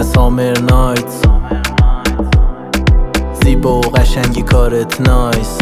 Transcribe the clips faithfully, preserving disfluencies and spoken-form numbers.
سامر نایت، زیبا و قشنگی کارت نایس،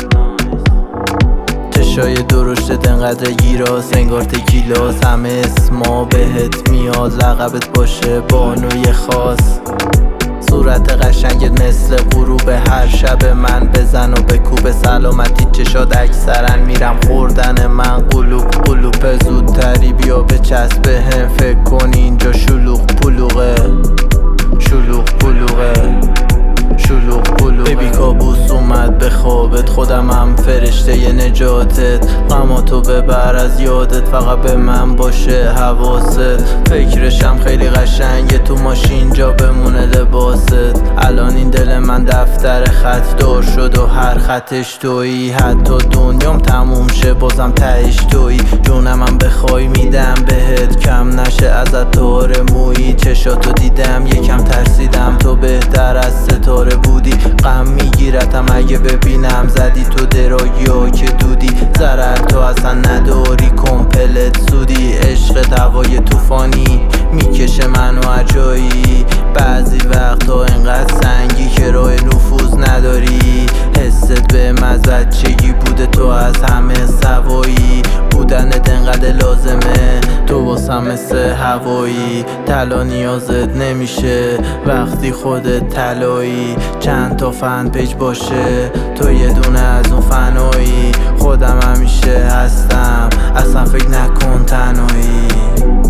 چشای درشتت انقدر گیراس انگار تکیلاس، همه اسما بهت میاد لقبت باشه بانوی خاص، صورت قشنگت مثل غروب هر شب من بزن و بکوب سلامتی چشاد اکثرا میرم خوردن من قلوب قلوب زودتری بیا بچسب بهم فکر کن اینجا شلوغ پلوغه شلوغ پلوغه شلوغ پلوغه ببی کابوس اومد به خوابت خودم هم فرشته ی نجاتت، غماتو ببر از یادت فقط به من باشه حواست، فکرشم خیلی قشنگه تو ماشین جا بمونه لباست، الان این دل من دفتر خط دار شد و هر خطش تویی، حتی دنیام تموم شه بازم تهش تویی، جونم هم بخوای میدم بهت کم نشه ازت تار مویی، چشاتو دیدم یکم ترسیدم تو بهتر از ستاره بودی، غم میگیرتم اگه ببینم زدی تو درایا که دودی، ضرر تو اصلا نداری کمپلت سودی، عشق هوای طوفانی میکشه منو اجایی، بعضی وقتا انقدر سنگی که راه نفوذ نداری، حست به مزبچگی بوده تو از همه سوایی، بودنت انقدر لازمه تو واسم مثل هوایی، طلا نیازت نمیشه وقتی خودت طلایی، چند تا فن پیج باشه تو یه دونه از اون فنایی، خودم همیشه هستم اصلا فکر نکن تنهایی.